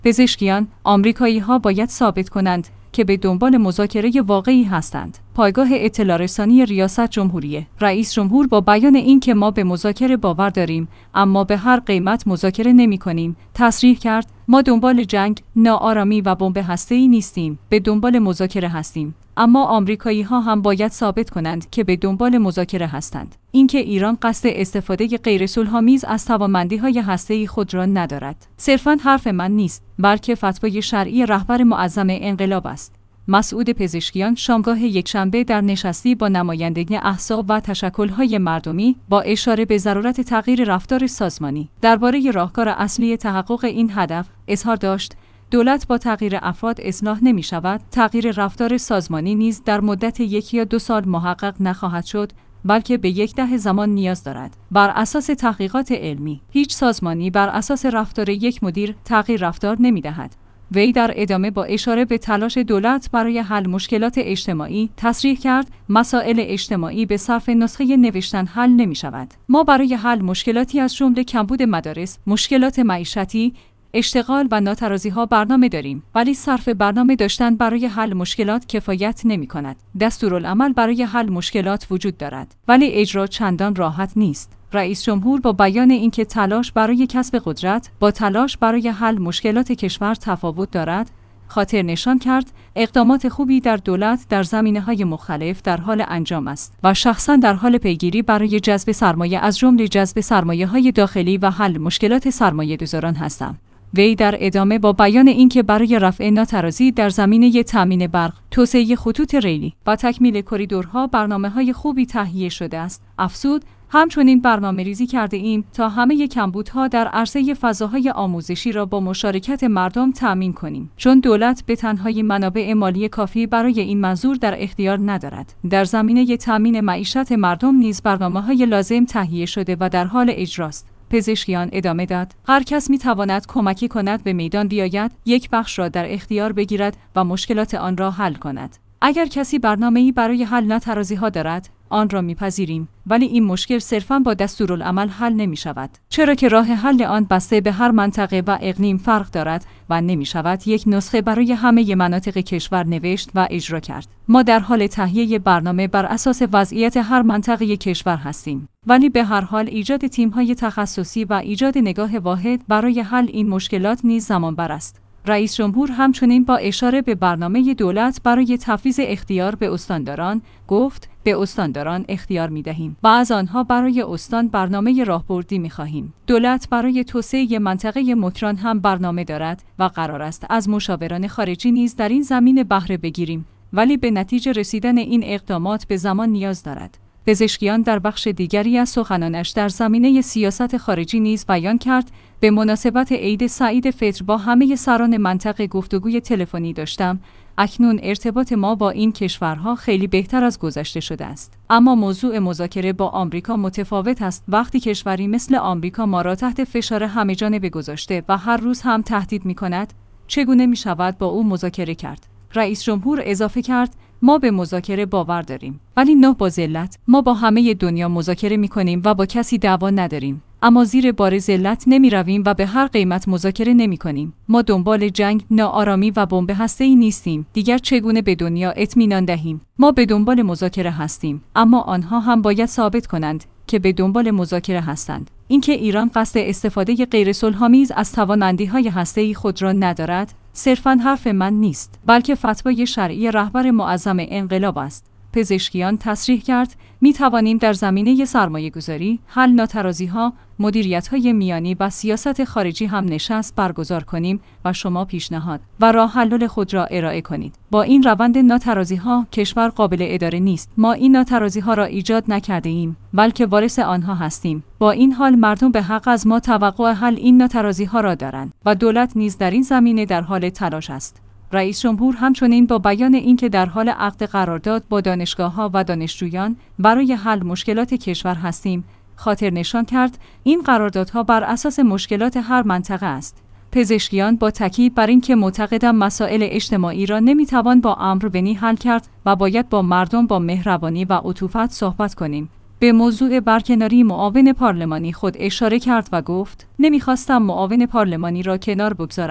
پزشکیان آمریکایی‌ها باید ثابت کنند که به دنبال مذاکره واقعی هستند. پایگاه اطلاع رسانی ریاست جمهوری رئیس جمهور با بیان اینکه ما به مذاکره باور داریم اما به هر قیمت مذاکره نمی‌کنیم تصریح کرد ما دنبال جنگ، ناآرامی و بمب هسته‌ای نیستیم، به دنبال مذاکره هستیم. اما آمریکایی‌ها هم باید ثابت کنند که به دنبال مذاکره هستند. اینکه ایران قصد استفاده غیرصلح‌آمیز از توانمندی‌های هسته‌ای خود را ندارد. صرفاً حرف من نیست، بلکه فتوای شرعی رهبر معظم انقلاب است. مسعود پزشکیان شامگاه یکشنبه در نشستی با نمایندگان احزاب و تشکل‌های مردمی با اشاره به ضرورت تغییر رفتار سازمانی درباره راهکار اصلی تحقق این هدف اظهار داشت: دولت با تغییر افراد اصلاح نمی شود، تغییر رفتار سازمانی نیز در مدت 1 یا 2 سال محقق نخواهد شد، بلکه به 10 دهه زمان نیاز دارد. بر اساس تحقیقات علمی، هیچ سازمانی بر اساس رفتار یک مدیر تغییر رفتار نمی دهد. وی در ادامه با اشاره به تلاش دولت برای حل مشکلات اجتماعی تصریح کرد مسائل اجتماعی به صرف نسخه نوشتن حل نمی شود. ما برای حل مشکلاتی از جمله کمبود مدارس، مشکلات معیشتی، اشتغال و ناترازی‌ها برنامه داریم، ولی صرف برنامه داشتن برای حل مشکلات کفایت نمی‌کند. دستورالعمل برای حل مشکلات وجود دارد، ولی اجرا چندان راحت نیست. رئیس جمهور با بیان اینکه تلاش برای کسب قدرت با تلاش برای حل مشکلات کشور تفاوت دارد، خاطر نشان کرد اقدامات خوبی در دولت در زمینه‌های مختلف در حال انجام است و شخصاً در حال پیگیری برای جذب سرمایه از جمله جذب سرمایه‌های داخلی و حل مشکلات سرمایه‌گذاران هستم. وی در ادامه با بیان اینکه برای رفع ناترازی در زمینه تامین برق، توسعه خطوط ریلی و تکمیل کریدورها برنامه‌های خوبی تهیه شده است، افزود همچنین برنامه‌ریزی کرده ایم تا همه کمبودها در عرصه فضاهای آموزشی را با مشارکت مردم تأمین کنیم، چون دولت به تنهایی منابع مالی کافی برای این منظور در اختیار ندارد. در زمینه تأمین معیشت مردم نیز برنامه‌های لازم تهیه شده و در حال اجراست. پزشکیان ادامه داد: هر کس می تواند کمکی کند به میدان بیاید، یک بخش را در اختیار بگیرد و مشکلات آن را حل کند. اگر کسی برنامه‌ای برای حل ناترازی‌ها دارد، آن را می‌پذیریم، ولی این مشکل صرفاً با دستورالعمل حل نمی‌شود، چرا که راه حل آن بسته به هر منطقه و اقلیم فرق دارد و نمی‌شود یک نسخه برای همه مناطق کشور نوشت و اجرا کرد. ما در حال تهیه برنامه بر اساس وضعیت هر منطقه کشور هستیم، ولی به هر حال ایجاد تیم‌های تخصصی و ایجاد نگاه واحد برای حل این مشکلات نیز زمان‌بر است. رئیس جمهور همچنین با اشاره به برنامه دولت برای تفویض اختیار به استانداران گفت: به استانداران اختیار می‌دهیم و از آنها برای استان برنامه راهبردی می‌خواهیم. دولت برای توسعه منطقه مکران هم برنامه دارد و قرار است از مشاوران خارجی نیز در این زمینه بهره بگیریم، ولی به نتیجه رسیدن این اقدامات به زمان نیاز دارد. پزشکیان در بخش دیگری از سخنانش در زمینه سیاست خارجی نیز بیان کرد: به مناسبت عید سعید فطر با همه سران منطقه گفتگوی تلفنی داشتم. اکنون ارتباط ما با این کشورها خیلی بهتر از گذشته شده است. اما موضوع مذاکره با آمریکا متفاوت است. وقتی کشوری مثل آمریکا ما را تحت فشار همه‌جانبه گذاشته و هر روز هم تهدید می‌کند، چگونه می‌شود با او مذاکره کرد؟ رئیس جمهور اضافه کرد: ما به مذاکره باور داریم، ولی نه با ذلت. ما با همه دنیا مذاکره می‌کنیم و با کسی دعوا نداریم، اما زیر بار ذلت نمی‌رویم و به هر قیمت مذاکره نمی‌کنیم. ما دنبال جنگ، ناآرامی و بمب هسته‌ای نیستیم. دیگر چگونه به دنیا اطمینان دهیم؟ ما به دنبال مذاکره هستیم، اما آنها هم باید ثابت کنند که به دنبال مذاکره هستند. اینکه ایران قصد استفاده غیرصلح‌آمیز از توانمندی‌های هسته‌ای خود را ندارد، صرفاً حرف من نیست، بلکه فتوای شرعی رهبر معظم انقلاب است. پزشکیان تصریح کرد: می توانیم در زمینه سرمایه‌گذاری، حل ناترازی‌ها، مدیریت‌های میانی و سیاست خارجی هم نشست برگزار کنیم و شما پیشنهاد و راه حل خود را ارائه کنید. با این روند ناترازی‌ها کشور قابل اداره نیست. ما این ناترازی‌ها را ایجاد نکرده ایم، بلکه وارث آنها هستیم. با این حال مردم به حق از ما توقع حل این ناترازی‌ها را دارند و دولت نیز در این زمینه در حال تلاش است. رئیس جمهور همچنین با بیان اینکه در حال عقد قرارداد با دانشگاه‌ها و دانشجویان برای حل مشکلات کشور هستیم، خاطر نشان کرد این قراردادها بر اساس مشکلات هر منطقه است. پزشکیان با تاکید بر اینکه معتقدم مسائل اجتماعی را نمیتوان با امر بنی حل کرد و باید با مردم با مهربانی و عطوفت صحبت کنیم. به موضوع برکناری معاون پارلمانی خود اشاره کرد و گفت: نمیخواستم معاون پارلمانی را کنار بگذارم،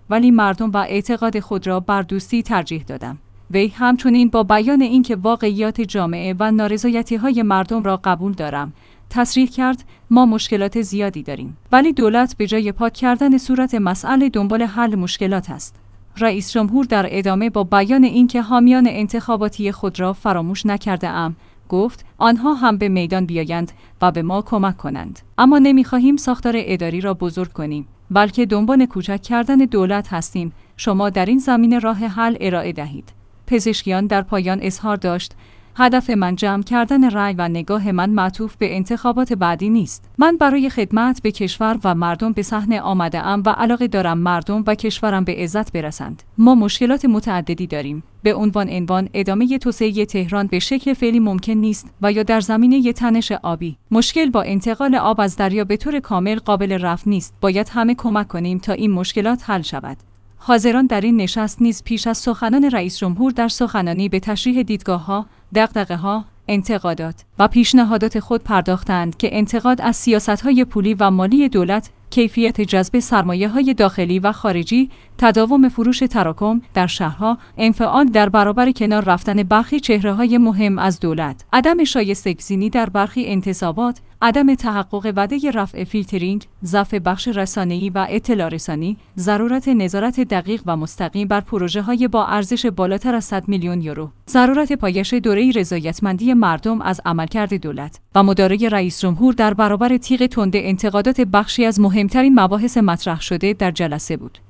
ولی مردم و اعتقاد خود را بر دوستی ترجیح دادم. وی همچنین با بیان اینکه واقعیات جامعه و نارضایتی‌های مردم را قبول دارم، تصریح کرد ما مشکلات زیادی داریم، ولی دولت به جای پاک کردن صورت مسئله دنبال حل مشکلات است. رئیس جمهور در ادامه با بیان اینکه حامیان انتخاباتی خود را فراموش نکرده ام، گفت آنها هم به میدان بیایند و به ما کمک کنند. اما نمی‌خواهیم ساختار اداری را بزرگ کنیم، بلکه دنبال کوچک کردن دولت هستیم. شما در این زمینه راه حل ارائه دهید. پزشکیان در پایان اظهار داشت هدف من جمع کردن رأی و نگاه من معطوف به انتخابات بعدی نیست. من برای خدمت به کشور و مردم به صحنه آمده ام و علاقه دارم مردم و کشورم به عزت برسند. ما مشکلات متعددی داریم. به عنوان ادامه توسعه تهران به شکل فعلی ممکن نیست و یا در زمینه تنش آبی. مشکل با انتقال آب از دریا به طور کامل قابل رفع نیست. باید همه کمک کنیم تا این مشکلات حل شود. حاضران در این نشست نیز پیش از سخنان رئیس جمهور در سخنرانی به تشریح دیدگاه‌ها، دغدغه‌ها، انتقادات و پیشنهادات خود پرداختند که انتقاد از سیاست‌های پولی و مالی دولت، کیفیت جذب سرمایه‌های داخلی و خارجی، تداوم فروش تراکم در شهرها، انفعال در برابر کنار رفتن برخی چهره‌های مهم از دولت، عدم شایسته‌گزینی در برخی انتصابات، عدم تحقق وعده رفع فیلترینگ، ضعف بخش رسانه‌ای و اطلاع رسانی، ضرورت نظارت دقیق و مستقیم بر پروژه‌های با ارزش بالاتر از 100 میلیون یورو، ضرورت پایش دوره رضایتمندی مردم از عملکرد دولت و مدارای رئیس جمهور در برابر تیغ تند انتقادات بخشی از مهمترین مباحث مطرح شده در جلسه بود.